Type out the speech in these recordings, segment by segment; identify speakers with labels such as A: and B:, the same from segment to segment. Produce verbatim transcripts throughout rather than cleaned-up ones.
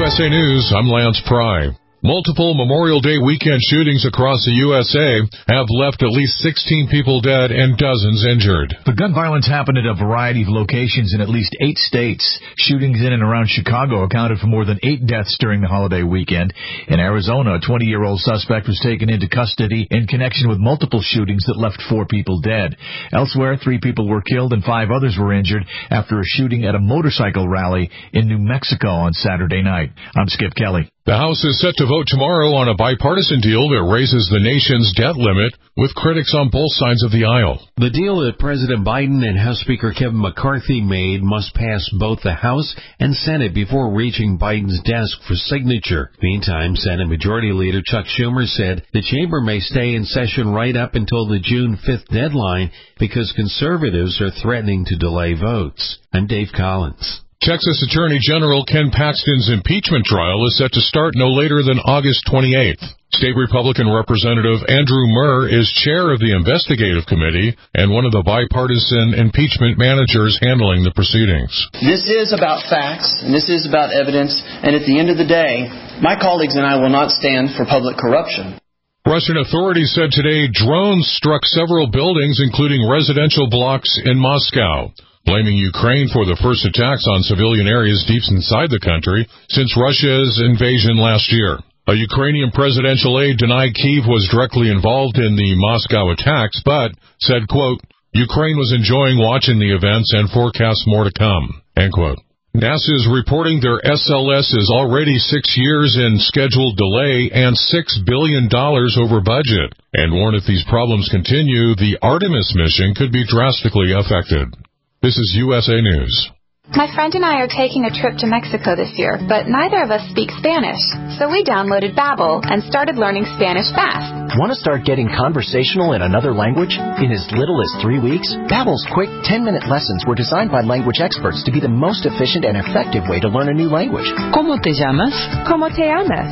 A: S A News, I'm Lance Pry. Multiple Memorial Day weekend shootings across the U S A have left at least sixteen people dead and dozens injured.
B: The gun violence happened at a variety of locations in at least eight states. Shootings in and around Chicago accounted for more than eight deaths during the holiday weekend. In Arizona, a twenty-year-old suspect was taken into custody in connection with multiple shootings that left four people dead. Elsewhere, three people were killed and five others were injured after a shooting at a motorcycle rally in New Mexico on Saturday night. I'm Skip Kelly.
A: The House is set to vote tomorrow on a bipartisan deal that raises the nation's debt limit, with critics on both sides of the aisle.
C: The deal that President Biden and House Speaker Kevin McCarthy made must pass both the House and Senate before reaching Biden's desk for signature. Meantime, Senate Majority Leader Chuck Schumer said the chamber may stay in session right up until the June fifth deadline because conservatives are threatening to delay votes. I'm Dave Collins.
A: Texas Attorney General Ken Paxton's impeachment trial is set to start no later than August twenty-eighth. State Republican Representative Andrew Murr is chair of the investigative committee and one of the bipartisan impeachment managers handling the proceedings.
D: This is about facts, and this is about evidence, and at the end of the day, my colleagues and I will not stand for public corruption.
A: Russian authorities said today drones struck several buildings, including residential blocks in Moscow, blaming Ukraine for the first attacks on civilian areas deep inside the country since Russia's invasion last year. A Ukrainian presidential aide denied Kyiv was directly involved in the Moscow attacks, but said, quote, Ukraine was enjoying watching the events and forecasts more to come, end quote. NASA is reporting their S L S is already six years in scheduled delay and six billion dollars over budget, and warned if these problems continue, the Artemis mission could be drastically affected. This is U S A News.
E: My friend and I are taking a trip to Mexico this year, but neither of us speak Spanish. So we downloaded Babbel and started learning Spanish fast.
F: Want to start getting conversational in another language? In as little as three weeks, Babbel's quick ten-minute lessons were designed by language experts to be the most efficient and effective way to learn a new language.
G: ¿Cómo te llamas?
E: ¿Cómo te llamas?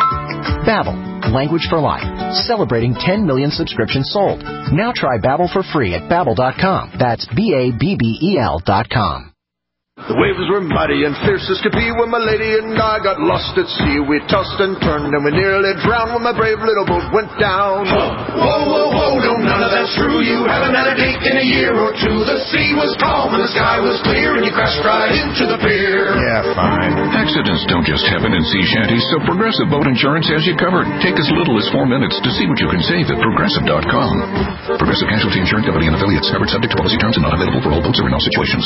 F: Babbel, language for life. Celebrating ten million subscriptions sold. Now try Babbel for free at Babbel dot com. That's B A B B E L dot com.
H: The waves were mighty and fierce as could be when my lady and I got lost at sea. We tossed and turned and we nearly drowned when my brave little boat went down. Whoa, whoa, whoa, no, none of that's true. You haven't had a date in a year or two. The sea was calm and the sky was clear and you crashed right into the pier.
I: Yeah, fine. Accidents don't just happen in sea shanties, so Progressive Boat Insurance has you covered. Take as little as four minutes to see what you can save at Progressive dot com. Progressive Casualty Insurance Company and Affiliates. Covered subject to policy terms and not available for all boats or in all situations.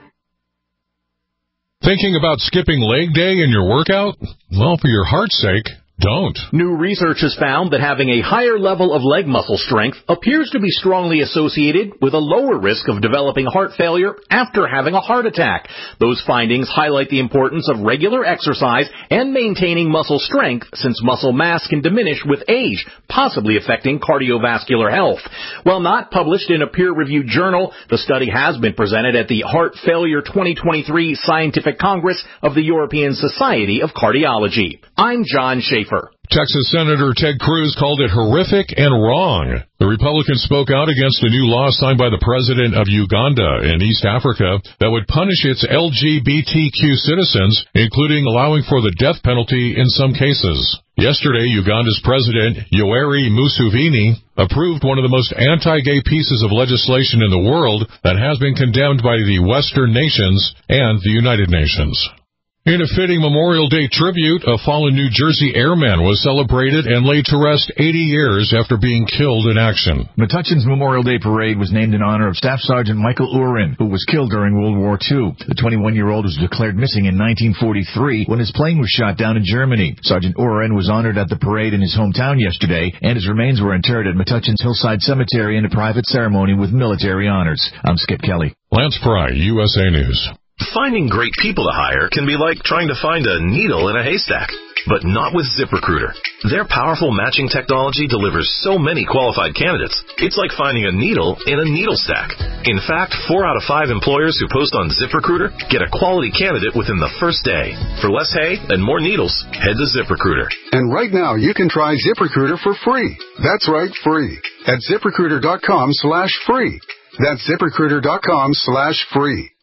A: Thinking about skipping leg day in your workout? Well, for your heart's sake, don't.
J: New research has found that having a higher level of leg muscle strength appears to be strongly associated with a lower risk of developing heart failure after having a heart attack. Those findings highlight the importance of regular exercise and maintaining muscle strength, since muscle mass can diminish with age, possibly affecting cardiovascular health. While not published in a peer-reviewed journal, the study has been presented at the Heart Failure twenty twenty-three Scientific Congress of the European Society of Cardiology. I'm John Schaefer.
A: Texas Senator Ted Cruz called it horrific and wrong. The Republican spoke out against a new law signed by the president of Uganda in East Africa that would punish its L G B T Q citizens, including allowing for the death penalty in some cases. Yesterday, Uganda's President Yoweri Museveni approved one of the most anti-gay pieces of legislation in the world that has been condemned by the Western nations and the United Nations. In a fitting Memorial Day tribute, a fallen New Jersey airman was celebrated and laid to rest eighty years after being killed in action.
B: Metuchen's Memorial Day Parade was named in honor of Staff Sergeant Michael Urin, who was killed during World War Two. The twenty-one-year-old was declared missing in nineteen forty-three when his plane was shot down in Germany. Sergeant Urin was honored at the parade in his hometown yesterday, and his remains were interred at Metuchen's Hillside Cemetery in a private ceremony with military honors. I'm Skip Kelly.
A: Lance Pry, U S A News.
K: Finding great people to hire can be like trying to find a needle in a haystack, but not with ZipRecruiter. Their powerful matching technology delivers so many qualified candidates, it's like finding a needle in a needle stack. In fact, four out of five employers who post on ZipRecruiter get a quality candidate within the first day. For less hay and more needles, head to ZipRecruiter.
L: And right now, you can try ZipRecruiter for free. That's right, free. At ZipRecruiter dot com slash free. That's ZipRecruiter dot com slash free.